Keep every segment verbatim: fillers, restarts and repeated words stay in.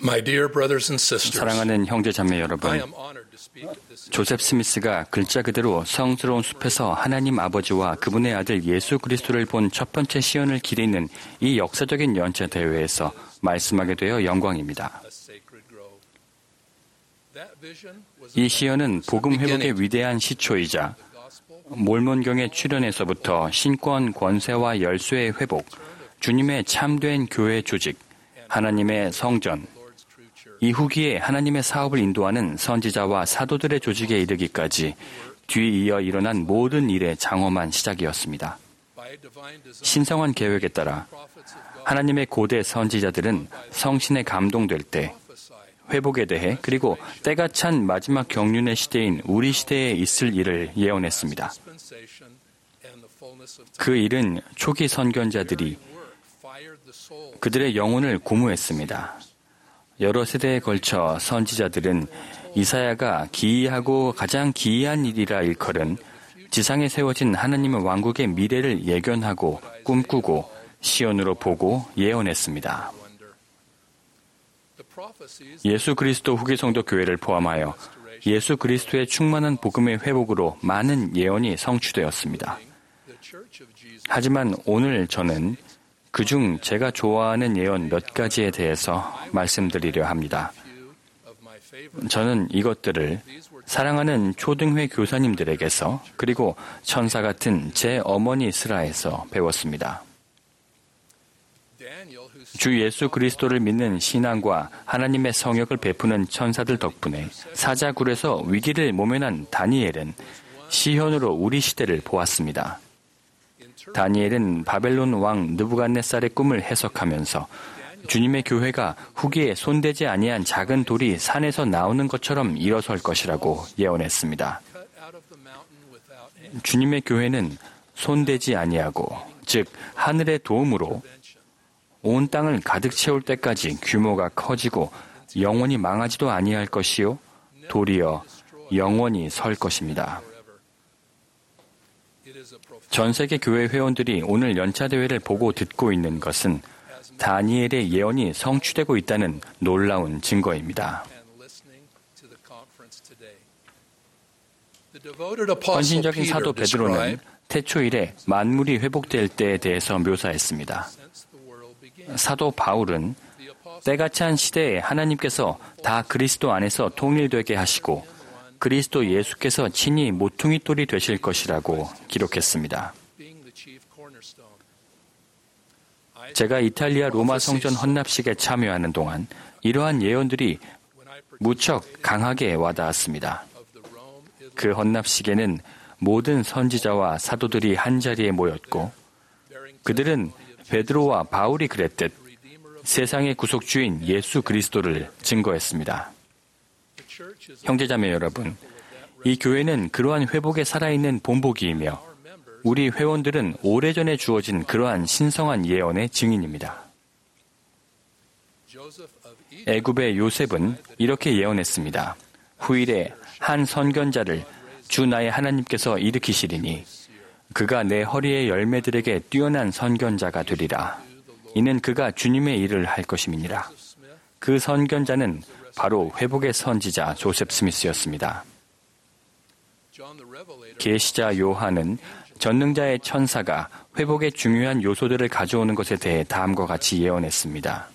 My dear brothers and sisters, 사랑하는 형제 자매 여러분, I am honored to speak at this 조셉 스미스가 글자 그대로 성스러운 숲에서 하나님 아버지와 그분의 아들 예수 그리스도를 본 첫 번째 시연을 기리는 이 역사적인 연차 대회에서 말씀하게 되어 영광입니다. sacred grove. That vision was 이 시연은 복음 회복의 위대한 시초이자 몰몬경의 출현에서부터 신권, 권세와 열쇠의 회복, 주님의 참된 교회 조직, 하나님의 성전, 이 후기에 하나님의 사업을 인도하는 선지자와 사도들의 조직에 이르기까지 뒤이어 일어난 모든 일의 장엄한 시작이었습니다. 신성한 계획에 따라 하나님의 고대 선지자들은 성신에 감동될 때 회복에 대해 그리고 때가 찬 마지막 경륜의 시대인 우리 시대에 있을 일을 예언했습니다. 그 일은 초기 선견자들이 그들의 영혼을 고무했습니다. 여러 세대에 걸쳐 선지자들은 이사야가 기이하고 가장 기이한 일이라 일컬은 지상에 세워진 하나님의 왕국의 미래를 예견하고 꿈꾸고 시온으로 보고 예언했습니다. 예수 그리스도 후기 성도 교회를 포함하여 예수 그리스도의 충만한 복음의 회복으로 많은 예언이 성취되었습니다. 하지만 오늘 저는 그중 제가 좋아하는 예언 몇 가지에 대해서 말씀드리려 합니다. 저는 이것들을 사랑하는 초등회 교사님들에게서 그리고 천사 같은 제 어머니 스라에서 배웠습니다. 주 예수 그리스도를 믿는 신앙과 하나님의 성역을 베푸는 천사들 덕분에 사자굴에서 위기를 모면한 다니엘은 시현으로 우리 시대를 보았습니다. 다니엘은 바벨론 왕 느부갓네살의 꿈을 해석하면서 주님의 교회가 후기에 손대지 아니한 작은 돌이 산에서 나오는 것처럼 일어설 것이라고 예언했습니다. 주님의 교회는 손대지 아니하고, 즉 하늘의 도움으로 온 땅을 가득 채울 때까지 규모가 커지고 영원히 망하지도 아니할 것이요 도리어 영원히 설 것입니다. 전 세계 교회 회원들이 오늘 연차대회를 보고 듣고 있는 것은 다니엘의 예언이 성취되고 있다는 놀라운 증거입니다. 헌신적인 사도 베드로는 태초일에 만물이 회복될 때에 대해서 묘사했습니다. 사도 바울은 때가 찬 시대에 하나님께서 다 그리스도 안에서 통일되게 하시고 그리스도 예수께서 친히 모퉁이 돌이 되실 것이라고 기록했습니다. 제가 이탈리아 로마 성전 헌납식에 참여하는 동안 이러한 예언들이 무척 강하게 와닿았습니다. 그 헌납식에는 모든 선지자와 사도들이 한자리에 모였고 그들은 베드로와 바울이 그랬듯 세상의 구속주인 예수 그리스도를 증거했습니다. 형제자매 여러분, 이 교회는 그러한 회복에 살아있는 본보기이며 우리 회원들은 오래전에 주어진 그러한 신성한 예언의 증인입니다. 애굽의 요셉은 이렇게 예언했습니다. 후일에 한 선견자를 주 나의 하나님께서 일으키시리니 그가 내 허리의 열매들에게 뛰어난 선견자가 되리라. 이는 그가 주님의 일을 할 것임이니라. 그 선견자는 바로 회복의 선지자 조셉 스미스였습니다. 계시자 요한은 전능자의 천사가 회복의 중요한 요소들을 가져오는 것에 대해 다음과 같이 예언했습니다.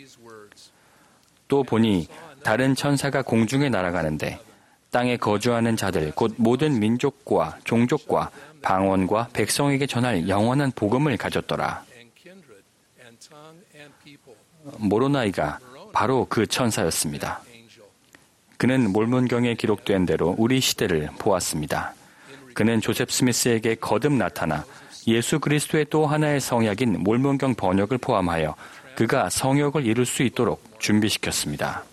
또 보니 다른 천사가 공중에 날아가는데 땅에 거주하는 자들 곧 모든 민족과 종족과 방언과 백성에게 전할 영원한 복음을 가졌더라. 모로나이가 바로 그 천사였습니다. 그는 몰몬경에 기록된 대로 우리 시대를 보았습니다. 그는 조셉 스미스에게 거듭 나타나 예수 그리스도의 또 하나의 성약인 몰몬경 번역을 포함하여 그가 성역을 이룰 수 있도록 준비시켰습니다.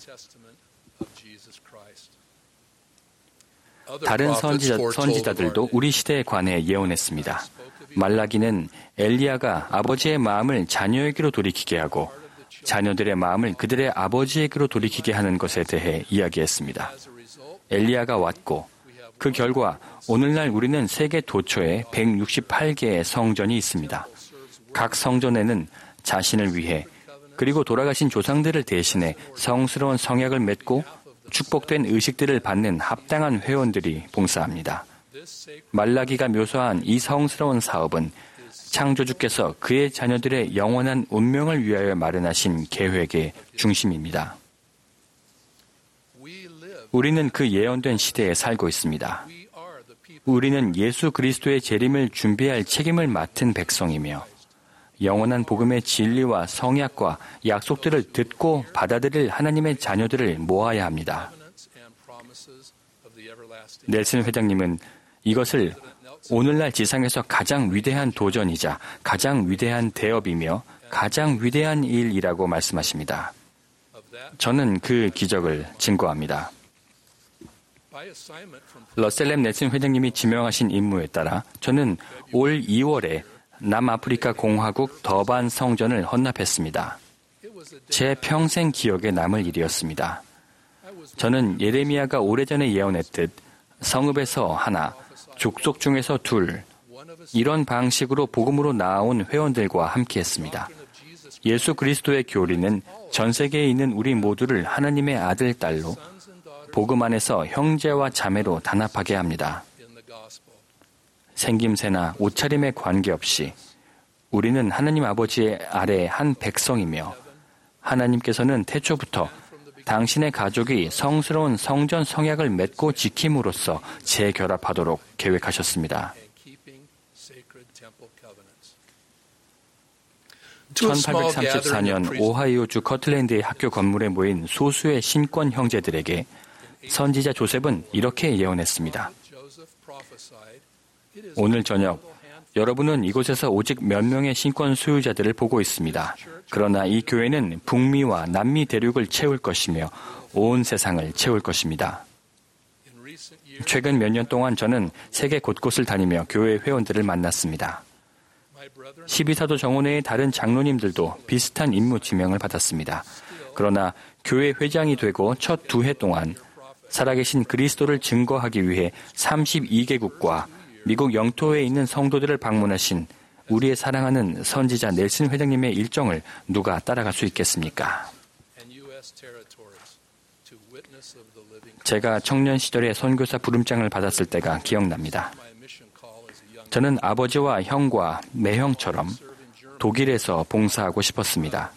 다른 선지자, 선지자들도 우리 시대에 관해 예언했습니다. 말라기는 엘리야가 아버지의 마음을 자녀에게로 돌이키게 하고 자녀들의 마음을 그들의 아버지에게로 돌이키게 하는 것에 대해 이야기했습니다. 엘리야가 왔고 그 결과 오늘날 우리는 세계 도처에 백육십팔 개의 성전이 있습니다. 각 성전에는 자신을 위해 그리고 돌아가신 조상들을 대신해 성스러운 성약을 맺고 축복된 의식들을 받는 합당한 회원들이 봉사합니다. 말라기가 묘사한 이 성스러운 사업은 창조주께서 그의 자녀들의 영원한 운명을 위하여 마련하신 계획의 중심입니다. 우리는 그 예언된 시대에 살고 있습니다. 우리는 예수 그리스도의 재림을 준비할 책임을 맡은 백성이며 영원한 복음의 진리와 성약과 약속들을 듣고 받아들일 하나님의 자녀들을 모아야 합니다. 넬슨 회장님은 이것을 오늘날 지상에서 가장 위대한 도전이자 가장 위대한 대업이며 가장 위대한 일이라고 말씀하십니다. 저는 그 기적을 증거합니다. 러셀렘 넬슨 회장님이 지명하신 임무에 따라 저는 올 이월에 남아프리카 공화국 더반 성전을 헌납했습니다. 제 평생 기억에 남을 일이었습니다. 저는 예레미야가 오래전에 예언했듯 성읍에서 하나, 족속 중에서 둘, 이런 방식으로 복음으로 나아온 회원들과 함께했습니다. 예수 그리스도의 교리는 전 세계에 있는 우리 모두를 하나님의 아들, 딸로 복음 안에서 형제와 자매로 단합하게 합니다. 생김새나 옷차림에 관계없이 우리는 하나님 아버지의 아래 한 백성이며 하나님께서는 태초부터 당신의 가족이 성스러운 성전 성약을 맺고 지킴으로써 재결합하도록 계획하셨습니다. 천팔백삼십사 년 오하이오주 커틀랜드의 학교 건물에 모인 소수의 신권 형제들에게 선지자 조셉은 이렇게 예언했습니다. 오늘 저녁 여러분은 이곳에서 오직 몇 명의 신권 소유자들을 보고 있습니다. 그러나 이 교회는 북미와 남미 대륙을 채울 것이며 온 세상을 채울 것입니다. 최근 몇 년 동안 저는 세계 곳곳을 다니며 교회 회원들을 만났습니다. 십이사도 정원회의 다른 장로님들도 비슷한 임무 지명을 받았습니다. 그러나 교회 회장이 되고 첫 두 해 동안 살아계신 그리스도를 증거하기 위해 삼십이 개국과 미국 영토에 있는 성도들을 방문하신 우리의 사랑하는 선지자 넬슨 회장님의 일정을 누가 따라갈 수 있겠습니까? 제가 청년 시절에 선교사 부름장을 받았을 때가 기억납니다. 저는 아버지와 형과 매형처럼 독일에서 봉사하고 싶었습니다.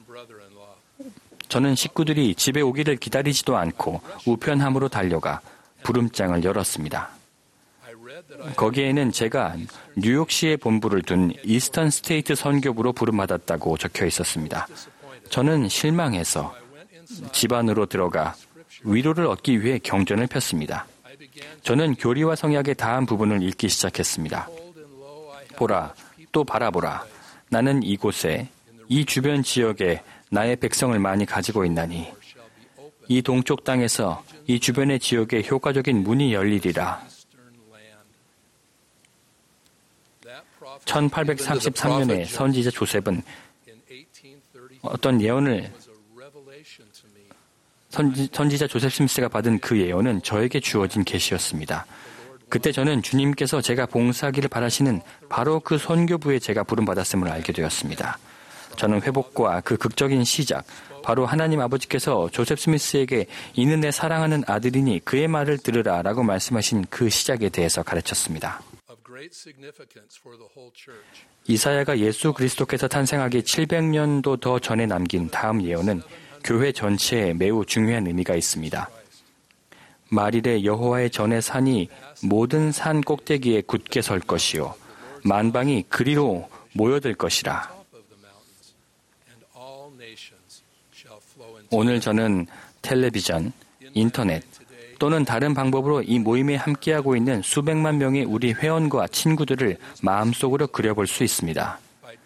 저는 식구들이 집에 오기를 기다리지도 않고 우편함으로 달려가 부름장을 열었습니다. 거기에는 제가 뉴욕시에 본부를 둔 이스턴 스테이트 선교부로 부름받았다고 적혀 있었습니다. 저는 실망해서 집 안으로 들어가 위로를 얻기 위해 경전을 폈습니다. 저는 교리와 성약의 다한 부분을 읽기 시작했습니다. 보라, 또 바라보라. 나는 이곳에, 이 주변 지역에 나의 백성을 많이 가지고 있나니 이 동쪽 땅에서 이 주변의 지역에 효과적인 문이 열리리라. 천팔백삼십삼 년에 선지자 조셉은 어떤 예언을 선지, 선지자 조셉 스미스가 받은 그 예언은 저에게 주어진 계시였습니다. 그때 저는 주님께서 제가 봉사하기를 바라시는 바로 그 선교부에 제가 부름받았음을 알게 되었습니다. 저는 회복과 그 극적인 시작, 바로 하나님 아버지께서 조셉 스미스에게 이는 내 사랑하는 아들이니 그의 말을 들으라 라고 말씀하신 그 시작에 대해서 가르쳤습니다. 이사야가 예수 그리스도께서 탄생하기 칠백 년도 더 전에 남긴 다음 예언은 교회 전체에 매우 중요한 의미가 있습니다. 말일에 여호와의 전의 산이 모든 산 꼭대기에 굳게 설 것이요 만방이 그리로 모여들 것이라. 오늘 저는 텔레비전, 인터넷 또는 다른 방법으로 이 모임에 함께하고 있는 수백만 명의 우리 회원과 친구들을 마음속으로 그려볼 수 있습니다.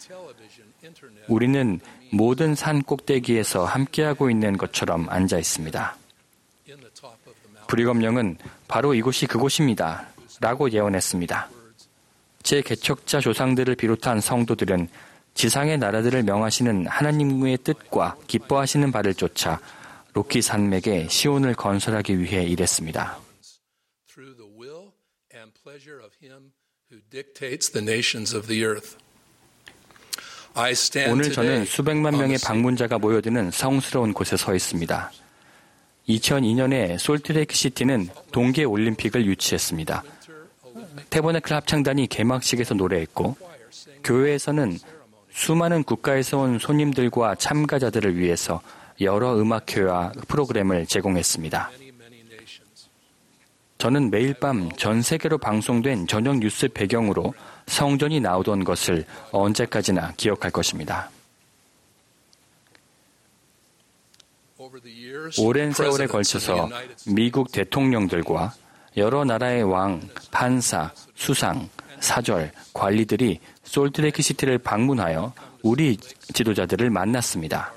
우리는 모든 산 꼭대기에서 함께하고 있는 것처럼 앉아 있습니다. 브리검령은 바로 이곳이 그곳입니다. 라고 예언했습니다. 제 개척자 조상들을 비롯한 성도들은 지상의 나라들을 명하시는 하나님의 뜻과 기뻐하시는 바를 쫓아 로키 산맥에 시온을 건설하기 위해 일했습니다. I stand 오늘 저는 today 수백만 on 명의 the 방문자가 모여드는 성스러운 곳에 서 있습니다. 이천이 년에 솔트레이크 시티는 동계 올림픽을 유치했습니다. 태버네클 합창단이 개막식에서 노래했고, 교회에서는 수많은 국가에서 온 손님들과 참가자들을 위해서 여러 음악회와 프로그램을 제공했습니다. 저는 매일 밤 전 세계로 방송된 저녁 뉴스 배경으로 성전이 나오던 것을 언제까지나 기억할 것입니다. 오랜 세월에 걸쳐서 미국 대통령들과 여러 나라의 왕, 판사, 수상, 사절, 관리들이 솔트레이크 시티를 방문하여 우리 지도자들을 만났습니다.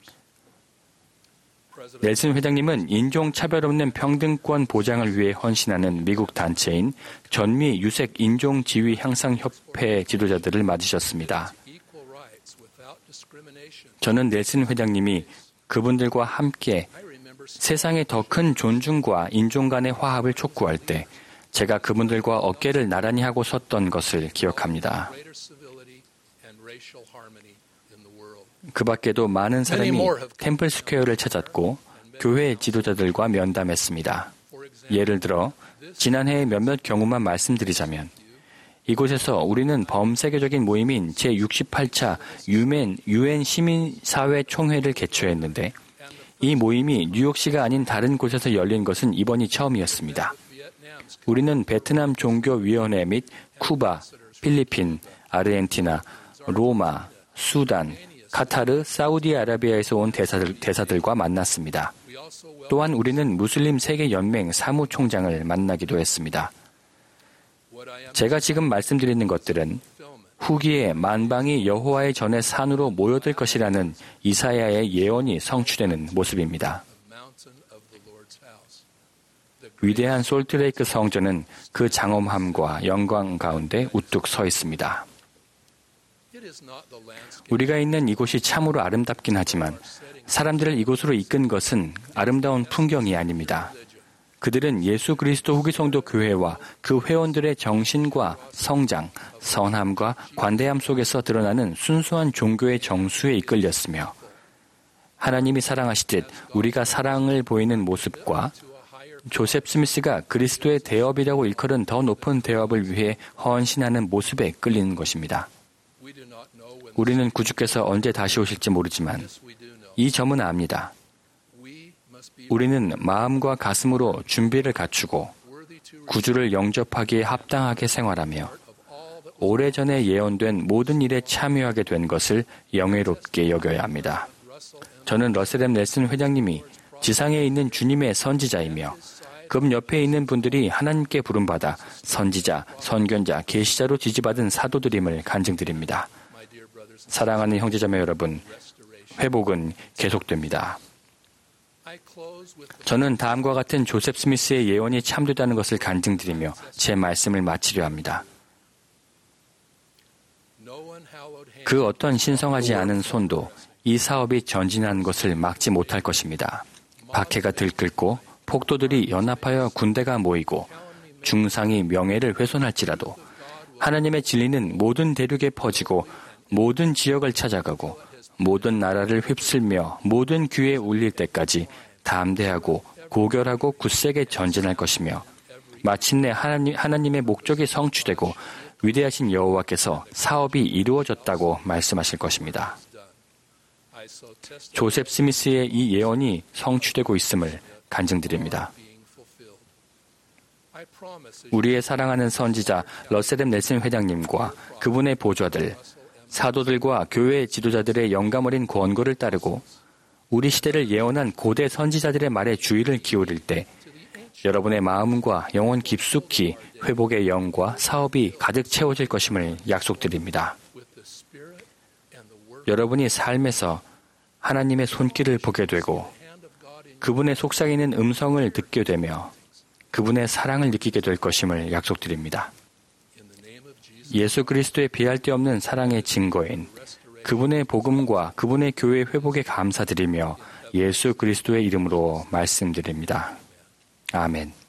넬슨 회장님은 인종차별 없는 평등권 보장을 위해 헌신하는 미국 단체인 전미 유색 인종지위 향상협회 지도자들을 맞으셨습니다. 저는 넬슨 회장님이 그분들과 함께 세상에 더 큰 존중과 인종 간의 화합을 촉구할 때 제가 그분들과 어깨를 나란히 하고 섰던 것을 기억합니다. 그 밖에도 많은 사람이 템플 스퀘어를 찾았고 교회 지도자들과 면담했습니다. 예를 들어 지난해의 몇몇 경우만 말씀드리자면 이곳에서 우리는 범세계적인 모임인 제육십팔 차 유엔, 유엔 시민사회 총회를 개최했는데 이 모임이 뉴욕시가 아닌 다른 곳에서 열린 것은 이번이 처음이었습니다. 우리는 베트남 종교위원회 및 쿠바, 필리핀, 아르헨티나, 로마, 수단, 카타르, 사우디아라비아에서 온 대사들, 대사들과 만났습니다. 또한 우리는 무슬림 세계연맹 사무총장을 만나기도 했습니다. 제가 지금 말씀드리는 것들은 후기에 만방이 여호와의 전의 산으로 모여들 것이라는 이사야의 예언이 성취되는 모습입니다. 위대한 솔트레이크 성전은 그 장엄함과 영광 가운데 우뚝 서 있습니다. 우리가 있는 이곳이 참으로 아름답긴 하지만 사람들을 이곳으로 이끈 것은 아름다운 풍경이 아닙니다. 그들은 예수 그리스도 후기 성도 교회와 그 회원들의 정신과 성장, 선함과 관대함 속에서 드러나는 순수한 종교의 정수에 이끌렸으며 하나님이 사랑하시듯 우리가 사랑을 보이는 모습과 조셉 스미스가 그리스도의 대업이라고 일컬은 더 높은 대업을 위해 헌신하는 모습에 끌리는 것입니다. 우리는 구주께서 언제 다시 오실지 모르지만 이 점은 압니다. 우리는 마음과 가슴으로 준비를 갖추고 구주를 영접하기에 합당하게 생활하며 오래전에 예언된 모든 일에 참여하게 된 것을 영예롭게 여겨야 합니다. 저는 러셀 엠 넬슨 회장님이 지상에 있는 주님의 선지자이며 그 옆에 있는 분들이 하나님께 부름받아 선지자, 선견자, 계시자로 지지받은 사도들임을 간증드립니다. 사랑하는 형제자매 여러분, 회복은 계속됩니다. 저는 다음과 같은 조셉 스미스의 예언이 참되다는 것을 간증드리며 제 말씀을 마치려 합니다. 그 어떤 신성하지 않은 손도 이 사업이 전진하는 것을 막지 못할 것입니다. 박해가 들끓고 폭도들이 연합하여 군대가 모이고 중상이 명예를 훼손할지라도 하나님의 진리는 모든 대륙에 퍼지고 모든 지역을 찾아가고 모든 나라를 휩쓸며 모든 귀에 울릴 때까지 담대하고 고결하고 굳세게 전진할 것이며 마침내 하나님, 하나님의 목적이 성취되고 위대하신 여호와께서 사업이 이루어졌다고 말씀하실 것입니다. 조셉 스미스의 이 예언이 성취되고 있음을 간증드립니다. 우리의 사랑하는 선지자 러셀 엠 넬슨 회장님과 그분의 보좌들, 사도들과 교회 지도자들의 영감 어린 권고를 따르고 우리 시대를 예언한 고대 선지자들의 말에 주의를 기울일 때 여러분의 마음과 영혼 깊숙이 회복의 영과 사업이 가득 채워질 것임을 약속드립니다. 여러분이 삶에서 하나님의 손길을 보게 되고 그분의 속삭이는 음성을 듣게 되며 그분의 사랑을 느끼게 될 것임을 약속드립니다. 예수 그리스도의 비할 데 없는 사랑의 증거인 그분의 복음과 그분의 교회 회복에 감사드리며 예수 그리스도의 이름으로 말씀드립니다. 아멘.